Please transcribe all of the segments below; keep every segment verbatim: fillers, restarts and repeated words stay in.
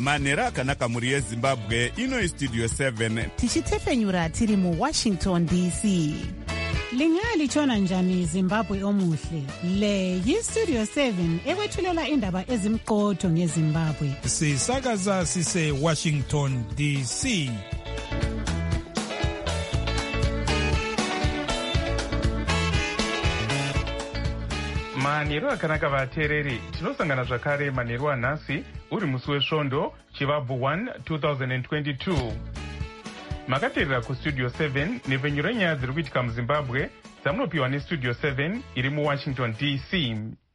manhero akanaka mhuri yezimbabwe. Ino istudio seven tichitefenyura tiri muwashington D C. Lingalitshona njani Zimbabwe omuhle? Le yistudio seven ekwethulela indaba ezimqotho ngeZimbabwe. Sisakaza sise Washington D C. Manhero akanaka vateereri, tinosangana zvakare manhero anhasi uri musi wesvondo chivabvu one twenty twenty-two. Makateerera kustudio seven nepfenyuro renyaya dziri kuitika muZimbabwe dzamunopiwa nestudio seven iri muWashington D C.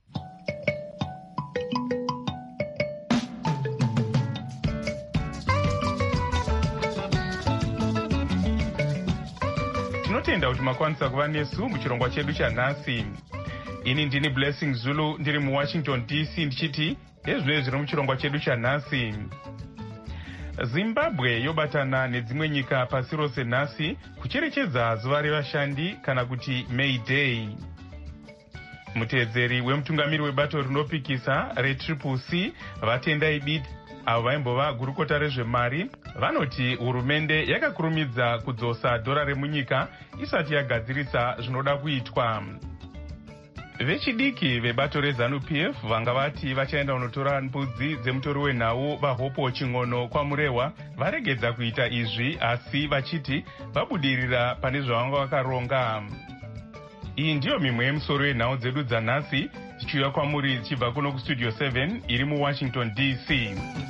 Tinotenda kuti makwanisa kuva nesu muchirongwa chedu chanhasi. Ini ndini Blessing Zulu ndiri muWashington D C ndichiti ezvinoi zviri muchirongwa chedu chanhasi. Zimbabwe yobatana nedzimwe nyika pasi rose nhasi kucherechedza zuva revashandi kana kuti May Day. Muteedzeri wemutungamiri webato rinopikisa retriple C vatendai bit avo vaimbova gurukota rezvemari vanoti hurumende yakakurumidza kudzosa dhora remunyika isati yagadzirisa zvinoda kuitwa. Vechidiki vebato reZANU-P F vanga vati vachaenda kunotora mbudzi dzemutori wenhau vaHopo Ching'ono kwaMurehwa varegedza kuita izvi, asi vachiti vabudirira pane zvavanga vakaronga. Iyi ndiyo mimwe yemusoro yenhau dzedu dzanhasi dzichiuya kwamuri dzichibva kuno kustudio seven iri muWashington D C.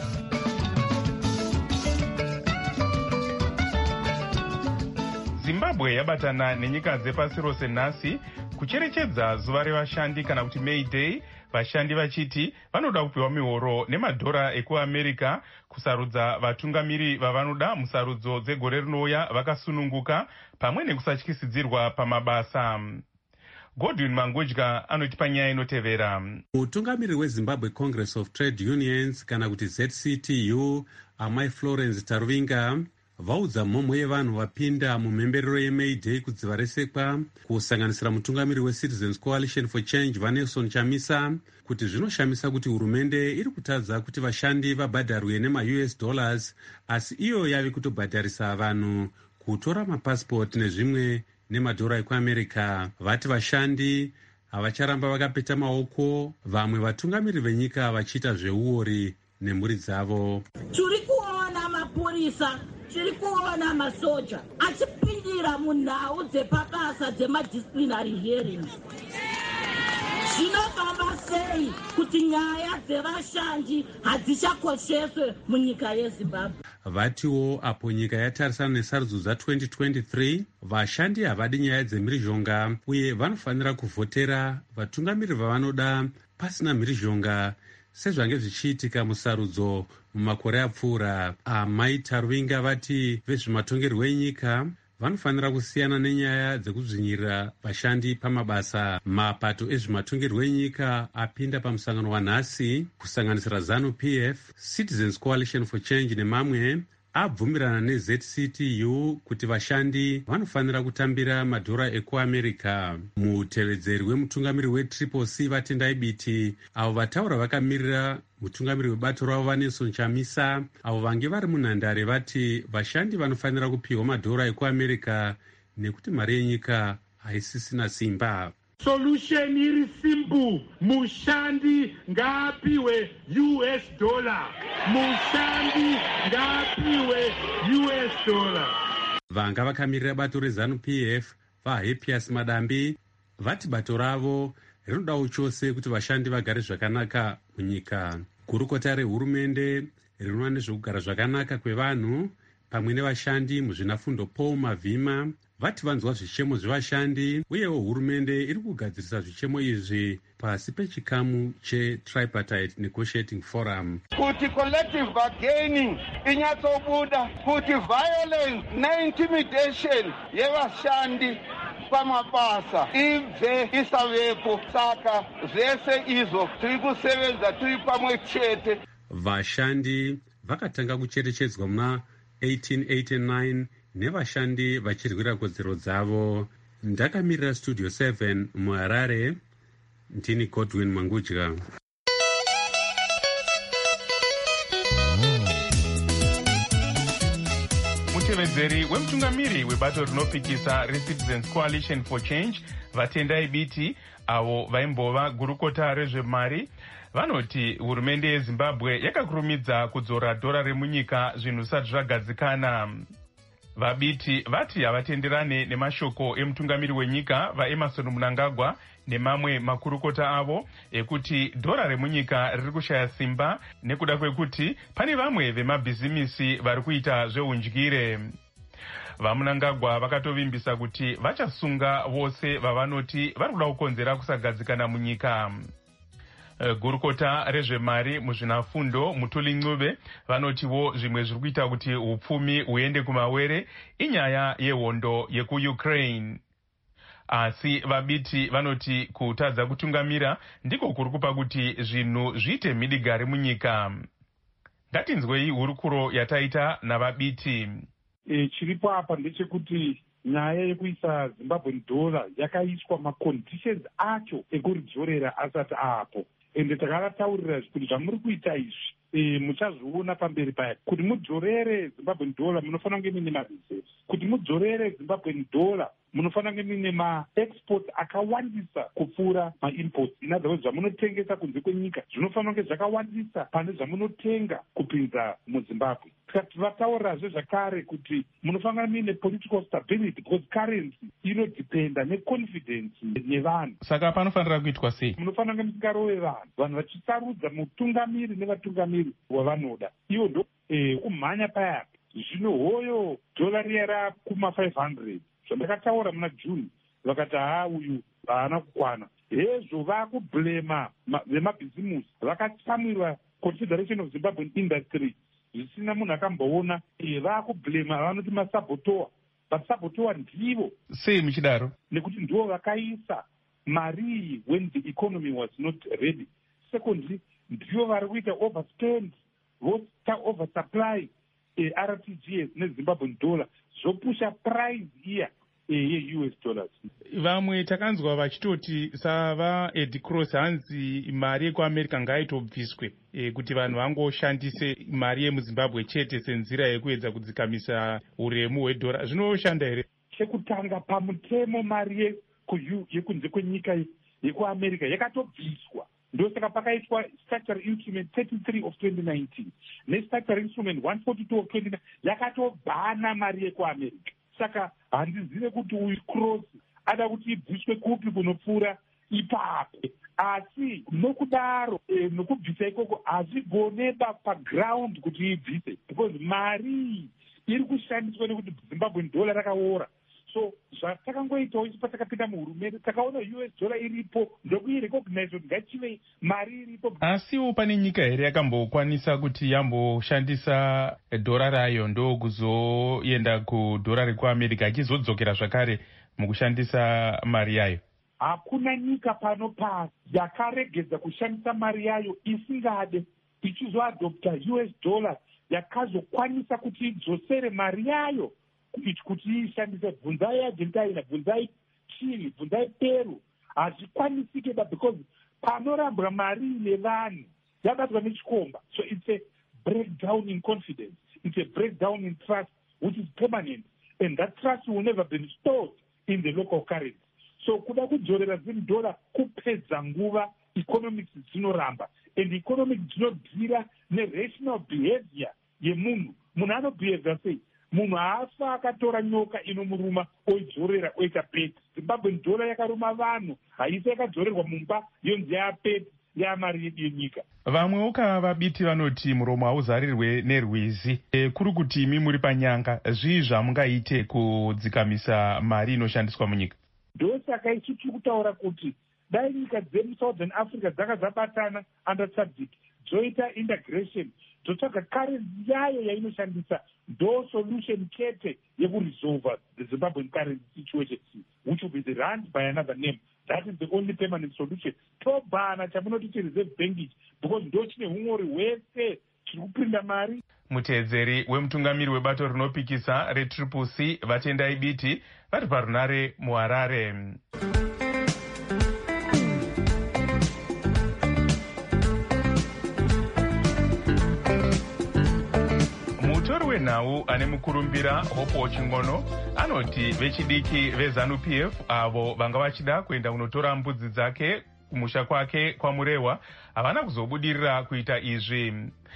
Zimbabwe yabatana nenyika dzepasi rose nhasi kucherechedza zuva revashandi kana kuti May Day, vashandi vachiti vanoda kupiwa mihoro nemadhora ekuAmerica kusarudza vatungamiri vavanoda musarudzo dzegore rinouya vakasununguka pamwe nekusatyisidzirwa pamabasa. Godwin Mangudya anotipa nyaya inotevera. Mutungamiri weZimbabwe Congress of Trade Unions kana kuti Z C T U, Amai Florence Taruvinga, vaudza mhomho yevanhu vapinda mumhemberero yeMay Day kudziva resekwa kusanganisira mutungamiri weCitizens Coalition for Change Vanelson Chamisa kuti zvinoshamisa kuti hurumende iri kutadza kuti vashandi vabhadharwe nema-U S dollars asi iyo yave kutobhadharisa vanhu kutora mapasipoti nezvimwe nemadhora ekuAmerica. Vati vashandi havacharamba vakapeta maoko, vamwe vatungamiri venyika vachiita zveuori nemhuri dzavo. Tiri kuona mapurisa, tiri kuona masoja achipindira munhau dzepakasa dzemadisciplinary hearings. Zvinofamba sei kuti nyaya dzevashandi hadzichakosheswe munyika yeZimbabwe? Vatiwo apo nyika yatarisana nesarudzo dza-twenty twenty-three, vashandi havadi nyaya dzemhirizhonga uye vanofanira kuvhotera vatungamiri vavanoda pasina mhirizhonga sezvange zvichiitika musarudzo mumakore apfuura. Amai Taruvinga vati vezvematongerwo enyika vanofanira kusiyana nenyaya dzekuzvinyirira vashandi pamabasa. Mapato ezvematongerwo enyika apinda pamusangano wanhasi kusanganisira ZANU-P F, Citizens Coalition for Change nemamwe abvumirana neZ C T U kuti vashandi vanofanira kutambira madhora ekuAmerica. Mutevedzeri wemutungamiri weTriple C vatendai biti avo vataura vakamirira mutungamiri webato ravo Vanelson Chamisa avo vange vari munhandare vati vashandi vanofanira kupiwa madhora ekuAmerica nekuti mari yenyika haisisina simba. Solution iri simple, mushandi ngaapiwe U S dollar, mushandi ngaapiwe U S dollar. Vanga vakamirira bato reZANU-P F vaHappiest Madambi vati bato ravo rinodawo chose kuti vashandi vagare zvakanaka munyika. Gurukota rehurumende rinoona nezvekugara zvakanaka kwevanhu pamwe nevashandi muzvinafundo Paul Mavhima vati vanzwa zvichemo zvevashandi uyewo hurumende iri kugadzirisa zvichemo izvi pasi pechikamu cheTripartite Negotiating Forum. Kuti collective bargaining inyatsobuda, kuti violence neintimidation yevashandi pamabasa ibve isavepo. Saka zvese izvo tiri kusevenza tiri pamwe chete. Vashandi vakatanga kucherechedzwa muna eighteen eighty-nine nevashandi vachirwira kodzero dzavo. Ndakamirira studio seven muHarare, ndini Godwin Mangudya. mutevedzeri wemutungamiri webato rinopikisa reCitizens Coalition for Change vatendai biti avo vaimbova gurukota rezvemari vanoti hurumende yezimbabwe yakakurumidza kudzora dhora remunyika zvinhu zvisati zvagadzikana. Vabiti vati havatenderane nemashoko emutungamiri wenyika vaEmerson Mnangagwa nemamwe makurukota avo ekuti dhora remunyika riri kushaya simba nekuda kwekuti pane vamwe vemabhizimisi vari kuita zveundyire. VaMnangagwa vakatovimbisa kuti vachasunga vose vavanoti vari kuda kukonzera kusagadzikana munyika. Gurukota rezvemari muzvinafundo Mutuli Ncube vanotiwo zvimwe zviri kuita kuti upfumi huende kumawere inyaya yehondo yekuUkraine. Asi vabiti vanoti kutadza kutungamira ndiko kuri kupa kuti zvinhu zviite mhidigari munyika. Ngatinzwei hurukuro yataita navabiti. E, chiripo apa ndechekuti nyaya yekuisa Zimbabwean dollar yakaiswa maconditions acho ekuridzorera asati apo. Ende takavataurira kuti zvamuri kuita izvi e, muchazviona pamberi paya kuti mudzorere Zimbabwean dollar munofanira kunge muine mareserves, kuti mudzorere Zimbabwean dollar munofanira kunge muine maexports akawandisa kupfuura maimports. In other words, zvamunotengesa kunze kwenyika zvinofanira kunge zvakawandisa pane zvamunotenga kupinza muZimbabwe. Tikavataurirazve zvakare kuti munofanira muine political stability because currency inodependa neconfidence nevanhu. Saka panofanira kuitwa sei? Munofanira kunge musingarove vanhu, vanhu vachisarudza mutungamiri nevatungamiri wavanoda. Ivo ndo eh, kumhanya paya. Zvino hoyo dhola riya rakuma five hundred zvandakataura muna June vakati haa uyu haana kukwana. Hezvo vakublema vemabhizimusi vakatsamwirwa Confederation of Zimbabwean Industry zvisina munhu akamboona. E, vakublema vanoti masabotoa, but sabotoa ndivo. Sei muchidaro? Nekuti ndivo vakaisa mari when the economy was not ready. Secondly, ndivo vari kuita overspend, voita oversupply e, R T G S neZimbabwean dollar zvopusha price iya e, ye-U S dollars. Vamwe takanzwa vachitoti sava Ed Cross hanzi mari yekuAmerica ngaitobviswe e, kuti vanhu vangoshandise mari yemuZimbabwe chete senzira yekuedza kudzikamisa uremu hwedhora. Zvinoshanda here? Chekutanga pamutemo mari yekunze kwenyika yekuAmerica yakatobviswa. Ndosaka pakaitwa structural instrument thirty-three of twenty nineteen nestructural instrument one forty-two of twenty nineteen yakatobhana mari yekuAmerica. Saka handizive kuti uyu Cross ada kuti ibviswe kupi kunopfuura ipapo. Asi nokudaro e, nokubvisa ikoko hazvigoneba paground kuti ibvise because mari iri kushandiswa nekuti Zimbabwean dollar rakaora. So zvatakangoitawo isu patakapinda muhurumende takaona U S dollar iripo ndokuirecognize kuti ngachive mari iripo. Asiwo pane nyika here yakambokwanisa kuti yamboshandisa dhora rayo ndokuzoenda kudhora rekuAmerica achizodzokera zvakare mukushandisa mari yayo? Hakuna nyika pano pasi yakaregedza kushandisa mari yayo isingade ichizoadopta U S dollar yakazokwanisa kuti idzosere mari yayo kuti ishandise. Bvunzai Argentina, bvunzai Chile, bvunzai Peru. Hazvikwanisike ba because panorambwa mari nevanhu yabatwa nechikomba. So it's a breakdown in confidence. It's a breakdown in trust which is permanent. And that trust will never be restored in the local currency. So kuda kudzorera zim dollar kupedza nguva economics dzinoramba. And economics dzinobvira nerational behavior yemunhu. Munhu anobehavia sei? Munhu haafa akatora nyoka inomuruma oidzorera oita peti. Zimbabwean dollar yakaruma vanhu haisi yakadzorerwa mumba yonzi yapeti yamari yedu yenyika. Vamwewo vabiti vanoti muromo hauzarirwe nerwizi. E, kuri kuti imi muri panyanga zvii zvamungaite kudzikamisa mari inoshandiswa munyika? Ndosaka isu tiri kutaura kuti dai nyika dzemuSouthern Africa dzaka dzabatana under SADC dzoita integration dzotsvaga currency yayo yainoshandisa ndo solution chete yekuresolve the Zimbabwean currency situation which will be the rand by another name. That is the only permanent solution. Tobhana chamunoti reserve banking because ndo chine humori hwese chiri kupinda mari. Muteedzeri wemutungamiri webato rinopikisa retriple C vatendai biti vari parunare muHarare. wenhau ane mukurumbira Hope Ochingono anoti vechidiki veZANU P F avo vanga vachida kuenda kunotora mbudzi dzake kumusha kwake kwaMurewa havana kuzobudirira kuita izvi.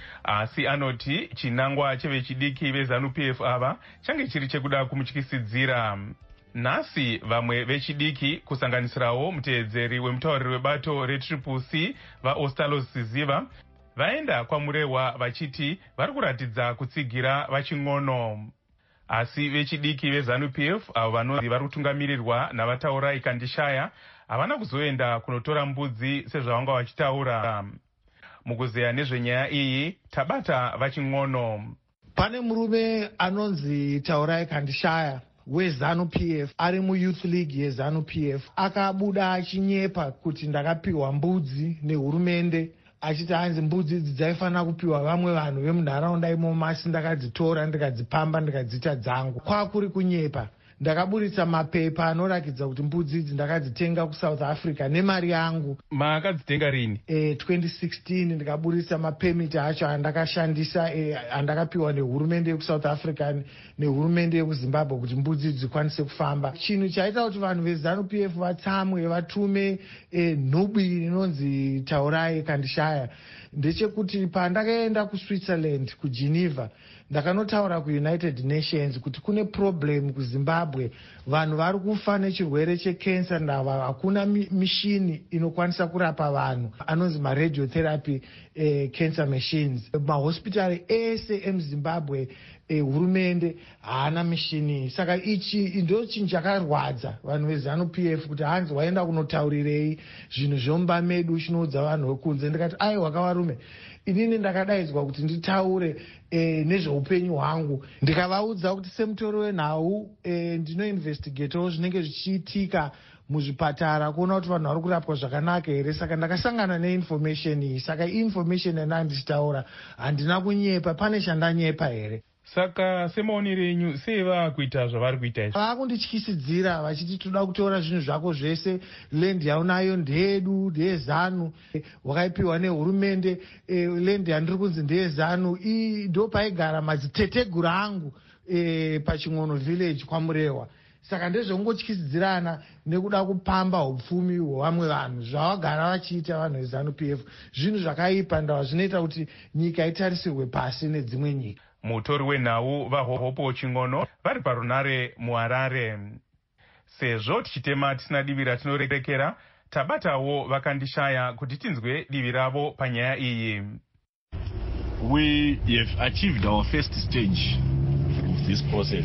Asi anoti chinangwa chevechidiki veZANU P F ava change chiri chekuda kumutyisidzira. Nhasi vamwe vechidiki kusanganisirawo muteedzeri wemutauriri webato reTriple C vaOstalos Ziziva vaenda kwaMurewa vachiti vari kuratidza kutsigira vaching'ono. Asi vechidiki veZANU P F avo vanonzi vari kutungamirirwa navataurai Kandishaya havana kuzoenda kunotora mbudzi sezvavanga vachitaura. Mukuzeya nezvenyaya iyi tabata vaching'ono. Pane murume anonzi Taurai Kandishaya weZANU P F ari muYouth League yeZANU P F akabuda achinyepa kuti ndakapiwa mbudzi nehurumende, achiti hanzi mbudzi idzi dzaifanira kupiwa vamwe vanhu vemunharaunda imomo, asi ndakadzitora ndikadzipamba ndikadziita dzangu. Kwakuri kunyepa. Ndakaburitsa mapepa anoratidza kuti mbudzi idzi ndakadzitenga kuSouth Africa nemari yangu. Makadzitenga rini? Eh, twenty sixteen ndikaburitsa mapemiti acho andakashandisa eh, andakapiwa nehurumende yekuSouth Africa nehurumende yekuZimbabwe kuti mbudzi idzi dzikwanise kufamba. Chinhu chaita kuti vanhu veZANU P F vatsamwe vatume eh, nhubi inonzi Taurai Kandishaya ndechekuti pandakaenda kuSwitzerland kuGeneva ndakanotaura kuUnited Nations kuti kune problem kuZimbabwe, vanhu vari kufa nechirwere chekensa ndava hakuna mishini inokwanisa kurapa vanhu anonzi maradiotherapy eh, cancer machines. Mahospitari ese emuZimbabwe eh, hurumende haana mishini. Saka ichi ndo chinhu chakarwadza vanhu veZANU P F kuti hanzi waenda kunotaurirei zvinhu zvomba medu chinoudza vanhu vekunze. Ndikati aiwa kavarume, inini ndakadaidzwa kuti nditaure eh, nezveupenyu hwangu. Ndikavaudza kuti semutori wenhau eh, ndinoinvestigatewo zvinenge zvichiitika muzvipatara kuona kuti vanhu vari kurapwa zvakanaka here. Saka ndakasangana neinformation iyi. Saka information yandanga ndichitaura handina kunyepa. Pane chandanyepa here? Saka semaonero enyu sei vakuita zvavari kuita izvi? Vakundityisidzira vachiti toda kutora zvinhu zvako zvese, land yaunayo ndeyedu, ndeyeZANU, wakaipiwa nehurumende, e, land yandiri kunzi ndeyeZANU. Ii ndo paigara madziteteguru angu e, paChing'ono village kwaMurewa. Saka ndezvongotyisidzirana nekuda kupamba upfumi hwevamwe vanhu zvavagara vachiita vanhu veZANU P F. Zvinhu zvakaipa ndava zvinoita kuti nyika itarisirwe pasi nedzimwe nyika. Mutori wenhau vaHope Ochingono vari parunare muHarare. Sezvo tichitema tisina divi ratinorekera, tabatawo vakandishaya kuti tinzwe divi ravo panyaya iyi. We have achieved our first stage of this process.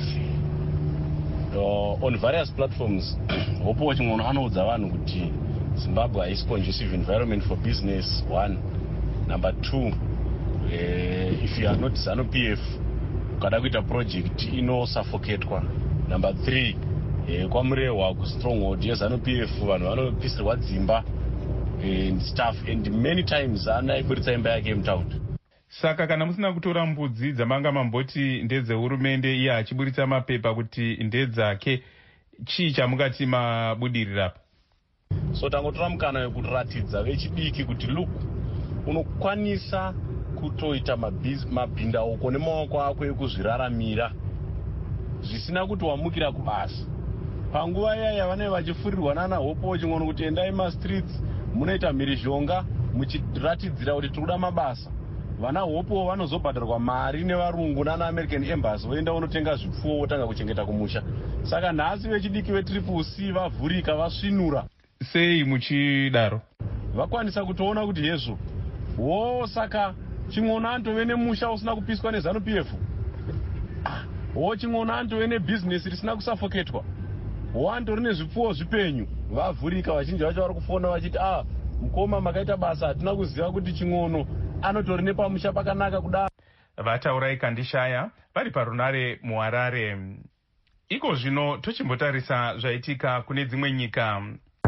Uh, on various platforms, Hope Ochingono anoudza vanhu kuti Zimbabwe haisi conducive environment for business, one. Number two, Uh, if you are not ZANU P F ukada kuita project inosuffocatewa. Number three, uh, kwaMurewa kustronghold yeZANU P F vanhu vanopisirwa dzimba and stuff, and many times anaiburitsa imba yake mutaundi. Saka kana musina kutora mbudzi dzamanga mamboti ndedzehurumende iye achiburitsa mapepa kuti ndedzake, chii chamungati mabudirirapo? So tangotora mukana wekuratidza vechidiki kuti look, unokwanisa kutoita mabhindauko nemaoko ako ekuzviraramira zvisina kuti wamukira kubasa. Panguva iya yavanenge vachifurirwa nana Hope Ochingono kuti endai mastreets munoita mhirizhonga muchiratidzira kuti tikuda mabasa, vana Hope vanozobhadharwa mari nevarungu nana American Embassy voenda vonotenga zvipfuwo votanga kuchengeta kumusha. Saka nhasi vechidiki veTriple C vavhurika vasvinura. Sei muchidaro? Vakwanisa kutoona kuti hezvo wo saka Ching'ono antove nemusha usina kupiswa neZANU P F. Wo Ching'ono antove nebusiness risina kusuffocatwa. Wo antori nezvipfuwo zvipenyu. Vavhurika vazhinji vacho vari kufona vachiti ah mukoma makaita basa hatina kuziva kuti Ching'ono anotori nepamusha pakanaka kudaro. Vataurai Kandishaya vari parunare muHarare. Iko zvino tochimbotarisa zvaitika kune dzimwe nyika.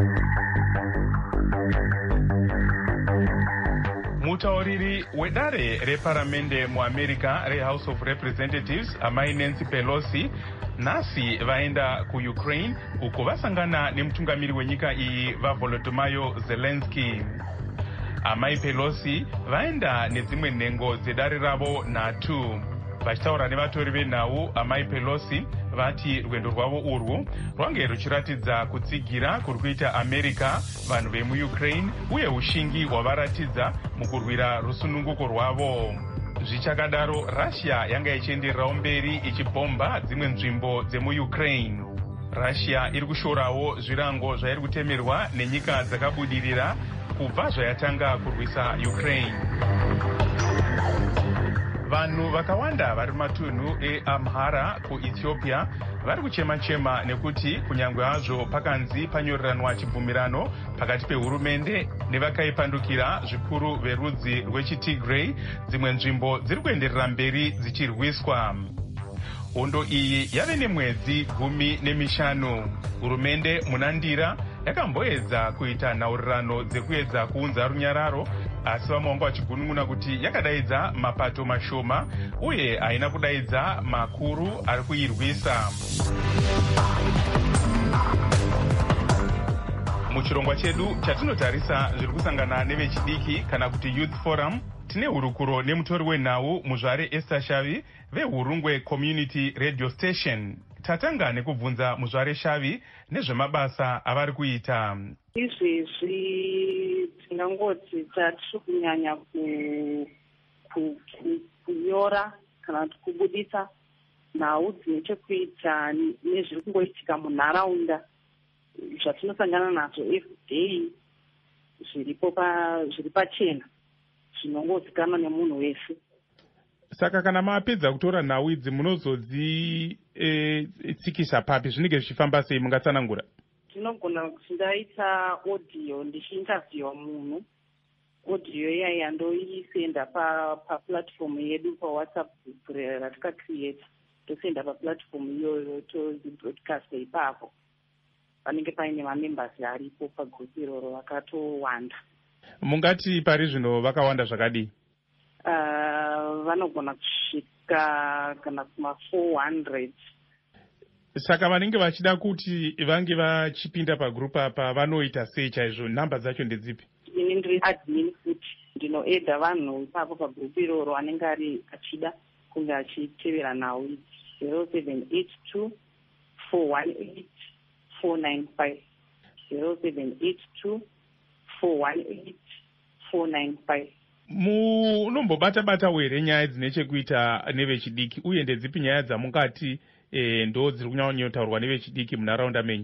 Mutauriri wedare reparamende muAmerica reHouse of Representatives amai Nancy Pelosi nhasi vaenda kuUkraine uko vasangana nemutungamiri wenyika iyi vaVolodymyr Zelensky. Amai Pelosi vaenda nedzimwe nhengo dzedare ravo nhatu. vachitaura nevatori venhau amai Pelosi vati rwendo rwavo urwu rwange ruchiratidza kutsigira kuri kuita America vanhu vemuUkraine uye ushingi hwavaratidza mukurwira rusununguko rwavo. Zvichakadaro, Russia yanga ichiendererawo mberi ichibhomba dzimwe nzvimbo dzemuUkraine. Russia iri kushorawo zvirango zvairi kutemerwa nenyika dzakabudirira kubva zvayatanga kurwisa Ukraine. Vanhu vakawanda vari mumatunhu eAmhara kuEthiopia vari kuchema-chema nekuti kunyangwe hazvo pakanzi panyoreranwa chibvumirano pakati pehurumende nevakaipandukira zvikuru verudzi rwechiTigray, dzimwe nzvimbo dziri kuenderera mberi dzichirwiswa. Hondo iyi yave nemwedzi gumi nemishanu. Hurumende munandira yakamboedza kuita nhaurirano dzekuedza kuunza runyararo, asi vamwe vanga vachigunun'una kuti yakadaidza mapato mashoma uye haina kudaidza makuru ari kuirwisa. Muchirongwa chedu chatinotarisa zviri kusangana nevechidiki kana kuti Youth Forum, tine hurukuro nemutori wenhau Muzvare Esther Shavi veHurungwe Community Radio Station. Tatanga nekubvunza Muzvare Shavi nezvemabasa avari kuita. Izvezvi tinangoti tatiri kunyanya kunyora kana kuti kubudisa nhau dzine chekuita nezviri kungoitika munharaunda zvatinosangana nazvo everyday zviripo zviri pachena zvinongozikanwa nemunhu wese. Saka kana mapedza kutora nhau idzi munozodzi-tsikisa e, papi zvinenge zvichifamba sei, mungatsanangura? Tinogona kuti ndaita audio ndichiinterviewa munhu, audio iyayi yandoisenda paplatform yedu pawhatsapp group ratikacreata, tosenda paplatform iyoyo tozibroadcasta ipapo. Panenge paine mamembers aripo pagroup iroro vakatowanda. Mungati pari zvino vakawanda zvakadii? Uh, vanogona kusvika kana kuma four hundred. Saka vanenge vachida kuti vange vachipinda pagroup apa vanoita sei chaizvo? Namba dzacho ndedzipi? Ini ndiri admin futi, ndinoedha vanhu ipapo pagroup iroro anenge ari achida kunge achitevera nhau idzi. zero seven eight two four one eight four nine five zero seven eight two four one eight four nine five. Munombobata-bata here nyaya dzine chekuita nevechidiki uye ndedzipi nyaya dzamungati e, ndo dziri kunyanyotaurwa nevechidiki munharaunda menyu?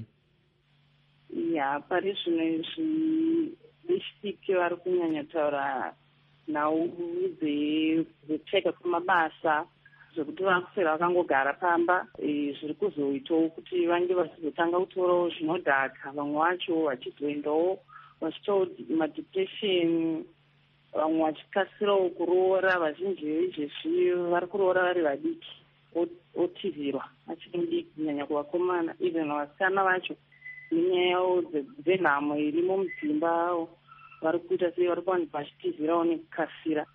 Ya, pari zvino izvi vechidiki vari kunyanyotaura nhau dzekupfeka kwemabasa, zvekuti vakusera vakangogara pamba, e, zviri kuzoitawo kuti vange vachizotanga kutorawo zvinodhaka, vamwe vacho vachizoendawo vachitawo madepression, vamwe vachikasirawo kuroora. Vazhinji veizvezvi vari kuroora vari vadiki, otizirwa achiri mudiki kunyanya kuvakomana, even vasikana vacho nenyaya yavo dzenhamo irimo mudzimba avo vari kuita sei vari kuwanikwa vachitizirawo nekukasira,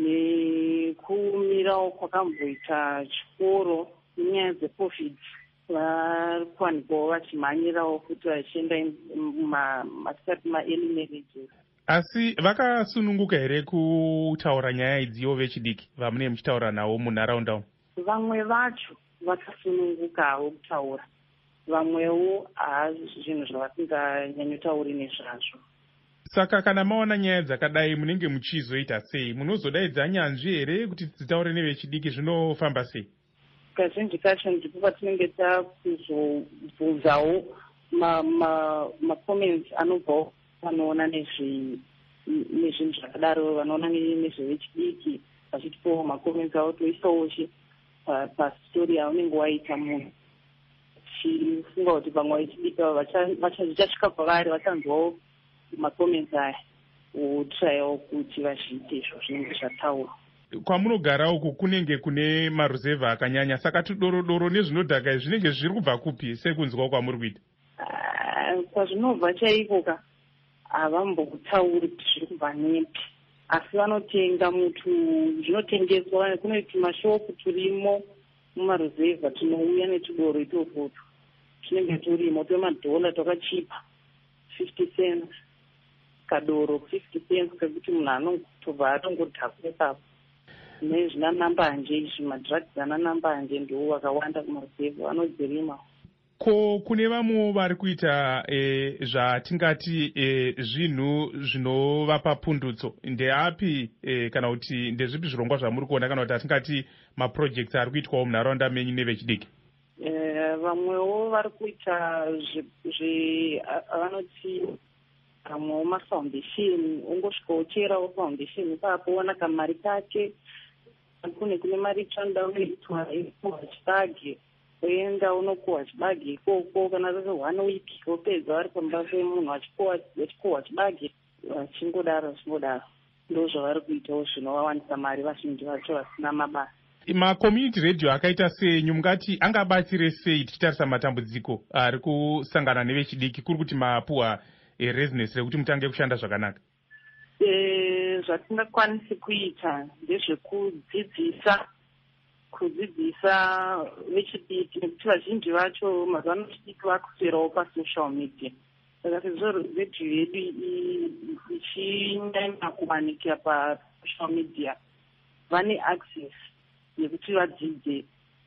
nekumirawo kwakamboita chikoro nenyaya dzecovid vari kuwanikwawo vachimhanyirawo futi vachienda matikati maearly marriages. Asi vakasununguka here kutaura nyaya idziwo vechidiki vamune muchitaura navo munharaunda umu? Vamwe vacho vakasunungukawo kutaura, vamwewo haazi zvinhu zvavasinganyanyotauri nezvazvo. Saka kana maona nyaya dzakadai munenge muchizoita sei? Munozodaidza nyanzvi here kuti dzitaure nevechidiki, zvinofamba sei? Kazhinji kacho ndipo patinenge takuzobvunzawo macomments anobvawo vanoona nezvinhu zvakadaro, vanoona nezvevechidiki vachitipawo macomments avo, toisawoche pastori yaunenge waita munhu, tichifunga kuti vamwe vechidiki vachasvika kwavari vachanzwawo macomments aya wotrayawo kuti vazviite izvo zvinenge zvataurwa. Kwamunogara uku kunenge kune maruzevha akanyanya, saka tudorodoro nezvinodhaka zvinenge zviri kubva kupi sekunzwa kwamuri kuita? Kwazvinobva chaiko ka havambotauri kuti zviri kubva nepi, asi vanotenga mutu, zvinotengeswa. Kune tumashopu turimo mumaruzevha tunouya netudoro itofoto tunenge turimo twemadhola twakachipa fifty cents kadoro, fifty cents kekuti munhu anotobva atongodhakwe papo. nezvinanambanje izvi madrugs ananambanje ndiwo akawanda kumaruzevha anodzirima. Ko kune vamwe vari kuita e, zvatingati e, zvinhu zvinovapa pundutso ndeapi e, kana kuti ndezvipi zvirongwa zvamuri kuona kana kuti atingati maprojects ari kuitwawo munharaunda menyu nevechidiki? E, vamwewo vari kuita vanoti vamwewo mafoundation, ungosvika ucherawo foundation ipapo wana kamari kake, kune kune mari itsvanda unoitwa ikuwa chibage oenda unokuhwa chibage ikoko kana sase one week opedza vari pamba pemunhu achikuhwa chibage vachingodaro vachingodaro. Ndo zvavari kuitawo zvinovawanisa mari vazhinji vacho vasina mabasa. Macommunity radio akaita senyu mungati angabatsire sei tichitarisa matambudziko ari kusangana nevechidiki kuri kuti mapuhwa e, residence rekuti mutange kushanda zvakanaka? E, zvatingakwanisi kuita ndezvekudzidzisa kudzidzisa vechidiki nekuti vazhinji vacho mazuva ano vechidiki vakuswerawo pasocial media. Saka sezvo radio yedu ichinyanya kuwanikira pasocial media vane access yekuti vadzidze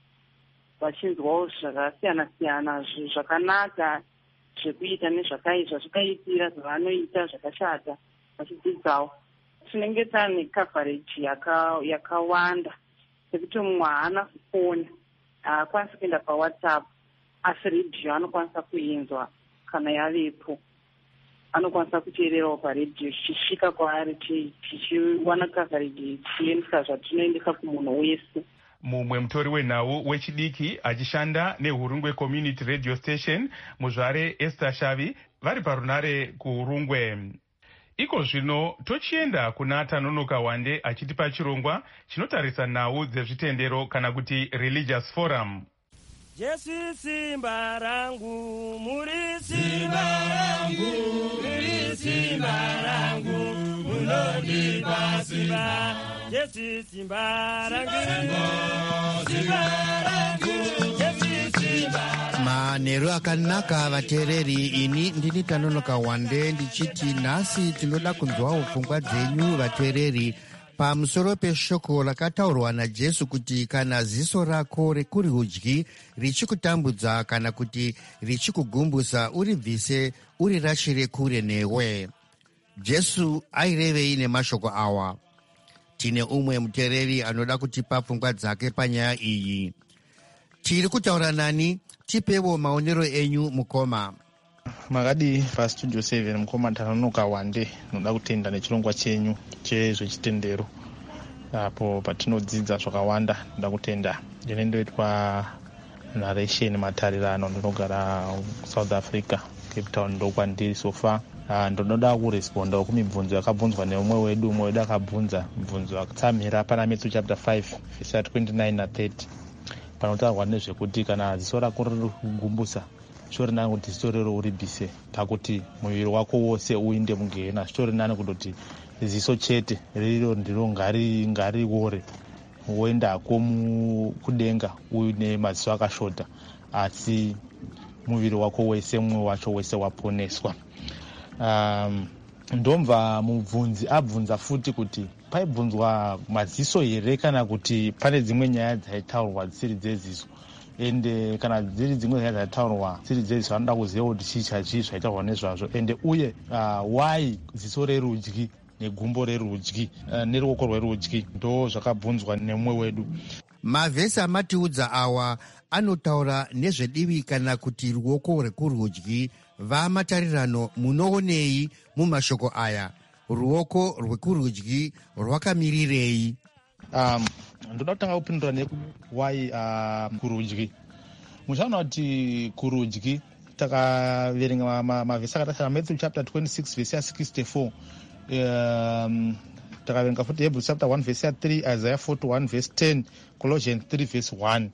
vachinzwawo zvakasiyana siyana zvakanaka zvekuita nezvakaizva zvakaitira zvavanoita zvakashata vachidzidzawo. Tinenge tane coverage yakawanda sekuti mumwe haana foni haakwanisi kuenda pawhatsapp asi redhiyo anokwanisa kuinzwa kana yavepo, anokwanisa kuteererawo paredhiyo zvichisvika kwaari tichiwana coverage tichiendesa zvatinoendesa kumunhu wese. Mumwe mutori wenhau wechidiki achishanda nehurungwe community radio station muzvare Esther Shavi vari parunare kuhurungwe. Iko zvino tochienda kuna Tanonoka Wande achitipa chirongwa chinotarisa nhau dzezvitendero kana kuti religious forum. Jesu simba rangu, muri simba rangu, muri simba rangu, munondipa simba. Jesu simba rangu, simba rangu, Jesu simba rangu. Manheru akanaka vateereri, ini ndini Tanonoka Wande ndichiti nhasi tinoda kunzwawo pfungwa dzenyu vateereri pamusoro peshoko rakataurwa naJesu kuti kana ziso rako rekurudyi richikutambudza kana kuti richikugumbusa uribvise urirashire kure newe. Jesu airevei nemashoko awa? Tine umwe muteereri anoda kutipa pfungwa dzake panyaya iyi. Tiri kutaura nani? Tipewo maonero enyu mukoma. Makadi pastudio seven mukoma Tanonoka Wande, noda kutenda nechirongwa chenyu chezvechitendero apo patinodzidza zvakawanda. Noda kutenda ndine ndoitwa narration matarirano, ndinogara South Africa, Cape Town ndokwandiri so far. Ndonoda kuresponda kumibvunzo yakabvunzwa neumwe wedu. Umwe wedu akabvunza mibvunzo akatsamira pana Matthew chapter five verse twenty-nine na thirty panotaurwa nezvekuti kana ziso rako riri kugumbusa zvitori nani kuti ziso rero uribvise pakuti muviri wako wose uinde mugehena. Zvitori nani kutoti ziso chete riro ndiro ngari ngari wore woendako kudenga uine maziso akashota, asi muviri wako wese mumwe wacho wese waponeswa. Um, ndomva mubvunzi abvunza futi kuti paibvunzwa maziso here kana kuti pane dzimwe nyaya dzaitaurwa dzisiri dzeziso, ende kana dziri dzimwe nyaya dzaitaurwa dzisiri dzeziso anoda kuziva kuti chii chachii zvaitaurwa nezvazvo, ende uye uh, why ziso rerudyi negumbo rerudyi uh, neruoko rwerudyi ndo zvakabvunzwa nemumwe wedu. Mavhesi amatiudza awa anotaura nezvedivi kana kuti ruoko rwekurudyi. Vamatarirano munoonei mumashoko aya? Ruoko rwekurudyi rwakamirirei? Um, ndoda kutanga kupindura newhy uh, kurudyi. Muchaona kuti kurudyi takaverenga mavhesi akatasara Matthew chapter twenty-six verse sixty-four, um, takaverenga futi Hebrews chapter one verse three, Isaiah forty-one verse ten, Colossians three verse one.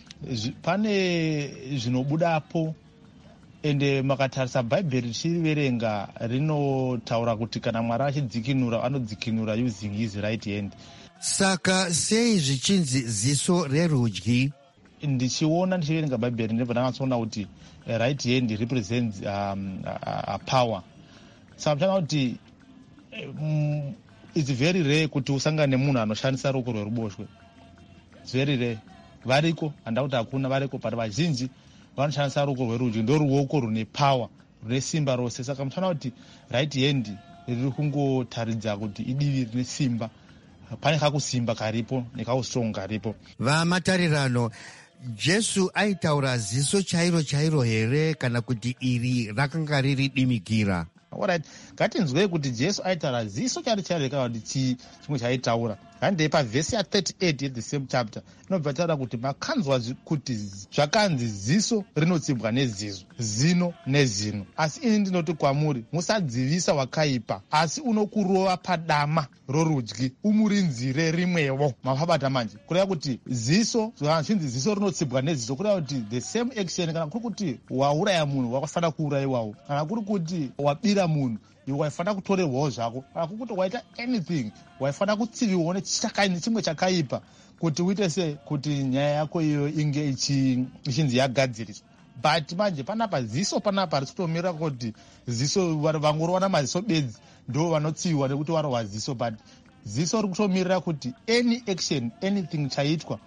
Pane zvinobudapo ende makatarisa bhaibheri tichiverenga rinotaura kuti kana Mwari achidzikinura anodzikinura using his right hand. Saka sei zvichinzi ziso rerudyi? Ndichiona ndichiverenga bhaibheri ndibva ndakanatsoona kuti right hand represents um, a, a power. Saka mchana kuti um, its very rare kuti usangane nemunhu anoshandisa ruoko rweruboshwe. It's very rare. Variko handa kuti hakuna variko, but vazhinji vanoshandisa ruoko rwerudyi, ndo ruoko rune power, rune simba rose. Saka munoona kuti right hand riri kungotaridza kuti idivi rine simba, pane kakusimba karipo nekakustrong karipo. Vamatarirano, Jesu aitaura ziso chairo chairo here kana kuti iri rakanga riri dimigira? Alright, ngatinzwei kuti Jesu aitaura ziso chairo chairo kana kuti chimwe chaitaura. Handei pavhesi ya thirty-eight ye the same chapter inobva taura kuti makanzwa kuti zvakanzi ziso rinotsimbwa neziso, zino nezino. Asi ini ndinoti kwamuri, musadzivisa wakaipa, asi unokurova padama rorudyi umurinzire rimwewo. Mafabata manje kureva kuti ziso, zvinzi ziso rinotsimbwa neziso, kureva kuti the same action, kana kuri kuti wauraya munhu wakafanira kuurayiwawo, kana kuri kuti wabira munhu iwe waifanira kutorerwawo zvako, kana kuti waita anything waifanira kutsiviwawo nechakaini chimwe chakaipa kuti uite se kuti nyaya yako iyo inge ichinzi yagadziriswa. But manje panapa ziso panapa risitomirira kuti ziso vangorovana maziso bedzi ndo vanotsiviwa nekuti varova ziso, but ziso rikutomirira kuti any action, anything chaitwa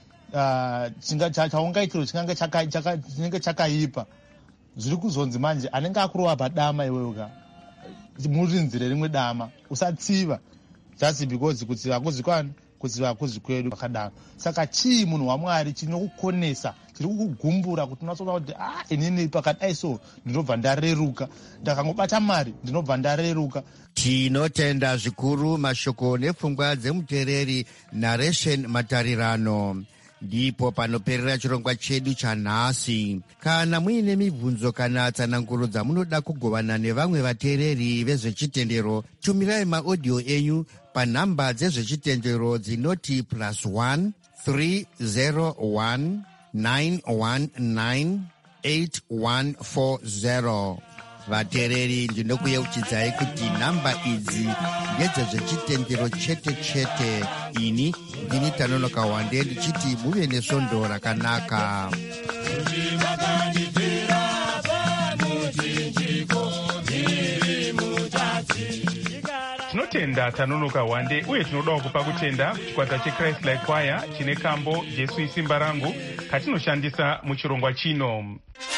chaungaitiro chinenge chakaipa, zviri kuzonzi manje anenge akurova padama iweyoka murinzire rimwe dama, usatsiva just because kuti hakuzi kwani, kuti hakuzi kwedu vakadaro. Saka chii munhu waMwari chinokukonesa, chiri kukugumbura kuti unatsona kuti ah, inini pakadai so ndinobva ndareruka, ndakangobata mari ndinobva ndareruka. Tinotenda zvikuru mashoko nepfungwa dzemuteereri Narration Matarirano. Ndipo panoperera chirongwa chedu chanhasi. Kana muine mibvunzo kana tsananguro dzamunoda kugovana nevamwe vateereri vezvechitendero, tumirai maaudio enyu panhamba dzezvechitendero dzinoti plus one three zero one nine one nine eight one four zero. Vateereri, ndinokuyeuchidzai kuti nhamba idzi ndedzezvechitendero chete chete. Ini ndini Tanonoka Wande ndichiti muve nesvondo rakanaka. Tinotenda Tanonoka Wande uye tinodawo kupa kutenda chikwata cheChrist Like Choir chine kambo Jesu isimba rangu katinoshandisa muchirongwa chino.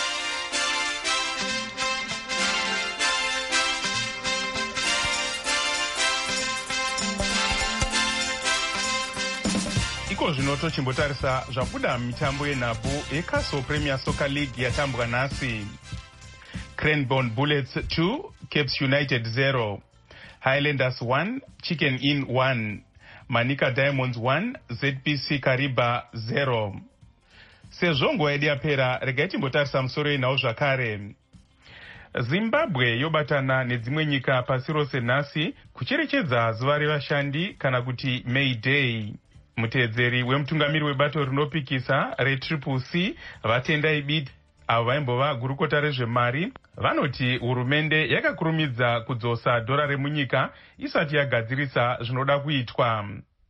Iko zvino tochimbotarisa zvabuda mitambo yenhabvu yeCastle Premier Soccer League yatambwa nhasi. Cranbourne Bullets two, Capes United zero, Highlanders one, Chicken Inn one, Manica Diamonds one, Z P C Kariba zero. Sezvo nguva yedu yapera, regai timbotarisa musoro yenhau zvakare. Zimbabwe yobatana nedzimwe nyika pasi rose nhasi kucherechedza zuva revashandi kana kuti May Day. Muteedzeri wemutungamiri webato rinopikisa retriple C vatendai bid avo vaimbova gurukota rezvemari vanoti hurumende yakakurumidza kudzosa dhora remunyika isati yagadzirisa zvinoda kuitwa.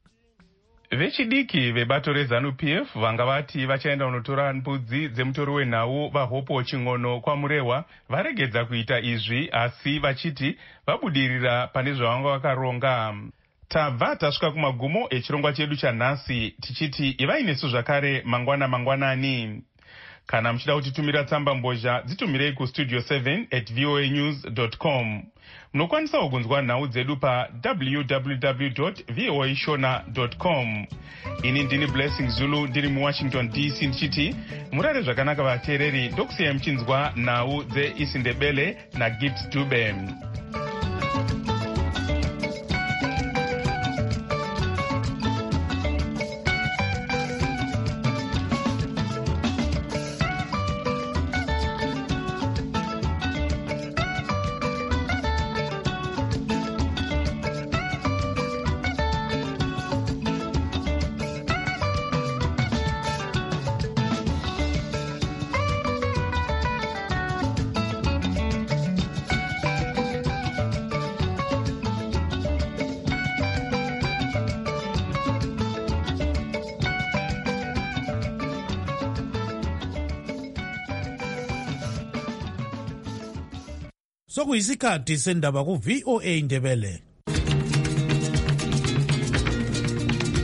Vechidiki vebato reZANU-P F vanga vati vachaenda kunotora mbudzi dzemutori wenhau vaHopo Ching'ono kwaMurehwa varegedza kuita izvi, asi vachiti vabudirira pane zvavanga vakaronga. Tabva tasvika kumagumo echirongwa chedu chanhasi tichiti ivai nesu zvakare mangwana mangwanani. Kana muchida kutitumira tsamba mbozha dzitumirei kustudio seven at voa news dot com. Munokwanisa kugunzwa nhau dzedu pa w w w dot voa shona dot com. Ini ndini Blessing Zulu ndiri muWashington D C ndichiti murare zvakanaka vateereri, ndokusiyai muchinzwa nhau dzeIsindebele naGibbs Dube. Sokuyisikhathi sendaba ku V O A Ndebele.